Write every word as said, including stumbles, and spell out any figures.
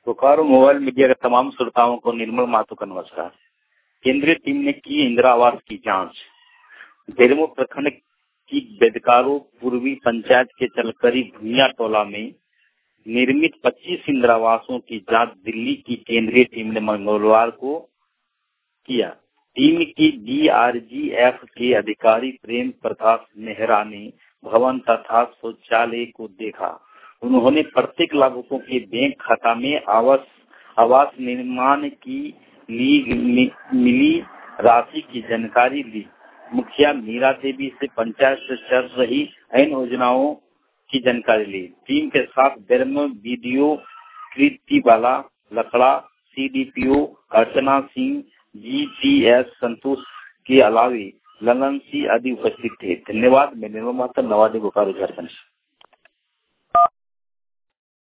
Bokaro mobile media के तमाम श्रोताओं को निर्मल माथुर का नमस्कार। केंद्रीय टीम ने की इंदिरा आवास की जांच। बेरमो प्रखंड की बेदकारो पूर्वी पंचायत के चलकरी भुइया टोला में निर्मित पच्चीस इंदिरा आवासों की जांच दिल्ली की केंद्रीय टीम ने मंगलवार को किया। टीम की डीआरजीएफ के अधिकारी प्रेम प्रकाश मेहरा ने भवन तथा शौचालय को देखा। उन्होंने प्रत्येक लाभुकों के बैंक खाता में आवास आवास निर्माण की ली मिली राशि की जानकारी ली। मुखिया मीरा देवी से पंचायत से चल रही इन योजनाओं की जानकारी ली। टीम के साथ Bermo BDO Kritibala Lakra, CDPO Archana Singh, GTS Santosh के अलावे ललन सिंह आदि उपस्थित थे। धन्यवाद। मैं निर्मल माथुर, नवादा, बोकारो, झारखंड।